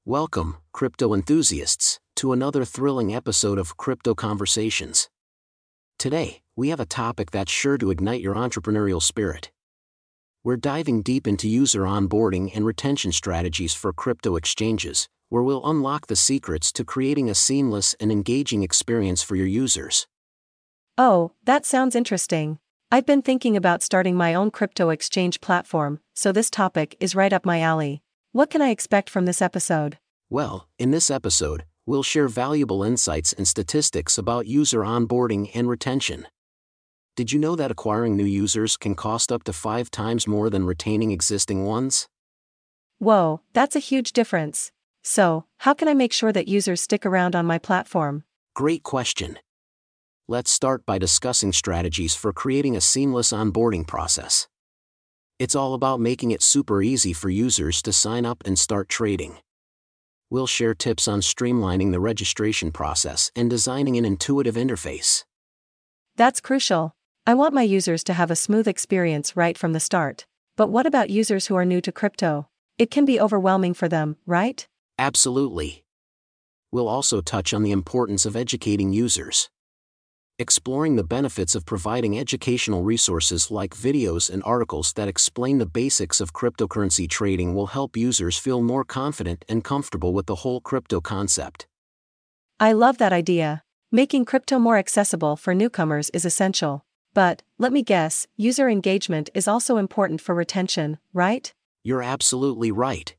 Welcome, crypto enthusiasts, to another thrilling episode of Crypto Conversations. Today, we have a topic that's sure to ignite your entrepreneurial spirit. We're diving deep into user onboarding and retention strategies for crypto exchanges, where we'll unlock the secrets to creating a seamless and engaging experience for your users. Oh, that sounds interesting. I've been thinking about starting my own crypto exchange platform, so this topic is right up my alley. What can I expect from this episode? Well, in this episode, we'll share valuable insights and statistics about user onboarding and retention. Did you know that acquiring new users can cost up to 5 times more than retaining existing ones? Whoa, that's a huge difference. So, how can I make sure that users stick around on my platform? Great question. Let's start by discussing strategies for creating a seamless onboarding process. It's all about making it super easy for users to sign up and start trading. We'll share tips on streamlining the registration process and designing an intuitive interface. That's crucial. I want my users to have a smooth experience right from the start. But what about users who are new to crypto? It can be overwhelming for them, right? Absolutely. We'll also touch on the importance of educating users. Exploring the benefits of providing educational resources like videos and articles that explain the basics of cryptocurrency trading will help users feel more confident and comfortable with the whole crypto concept. I love that idea. Making crypto more accessible for newcomers is essential. But, let me guess, user engagement is also important for retention, right? You're absolutely right.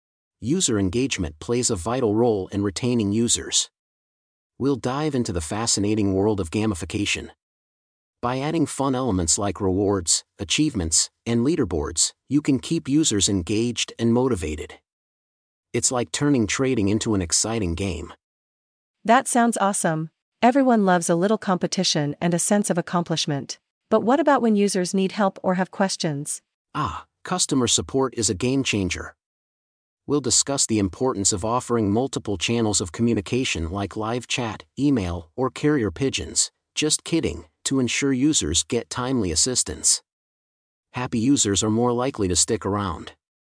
User engagement plays a vital role in retaining users. We'll dive into the fascinating world of gamification. By adding fun elements like rewards, achievements, and leaderboards, you can keep users engaged and motivated. It's like turning trading into an exciting game. That sounds awesome. Everyone loves a little competition and a sense of accomplishment. But what about when users need help or have questions? Customer support is a game changer. We'll discuss the importance of offering multiple channels of communication like live chat, email, or carrier pigeons, just kidding, to ensure users get timely assistance. Happy users are more likely to stick around.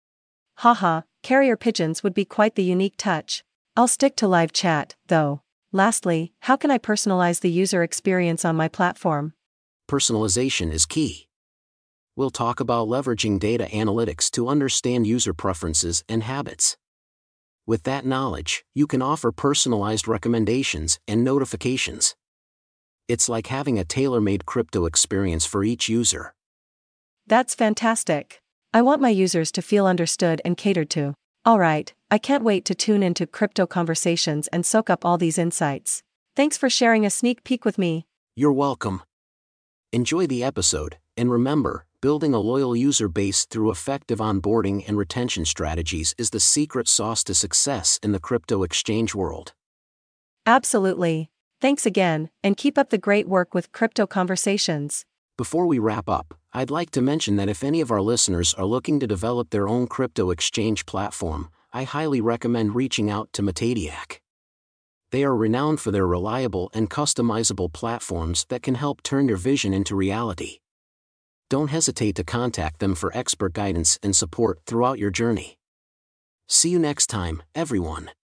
Haha, carrier pigeons would be quite the unique touch. I'll stick to live chat, though. Lastly, how can I personalize the user experience on my platform? Personalization is key. We'll talk about leveraging data analytics to understand user preferences and habits. With that knowledge, you can offer personalized recommendations and notifications. It's like having a tailor-made crypto experience for each user. That's fantastic. I want my users to feel understood and catered to. Alright, I can't wait to tune into Crypto Conversations and soak up all these insights. Thanks for sharing a sneak peek with me. You're welcome. Enjoy the episode, and remember, building a loyal user base through effective onboarding and retention strategies is the secret sauce to success in the crypto exchange world. Absolutely. Thanks again, and keep up the great work with Crypto Conversations. Before we wrap up, I'd like to mention that if any of our listeners are looking to develop their own crypto exchange platform, I highly recommend reaching out to Metadiac. They are renowned for their reliable and customizable platforms that can help turn your vision into reality. Don't hesitate to contact them for expert guidance and support throughout your journey. See you next time, everyone.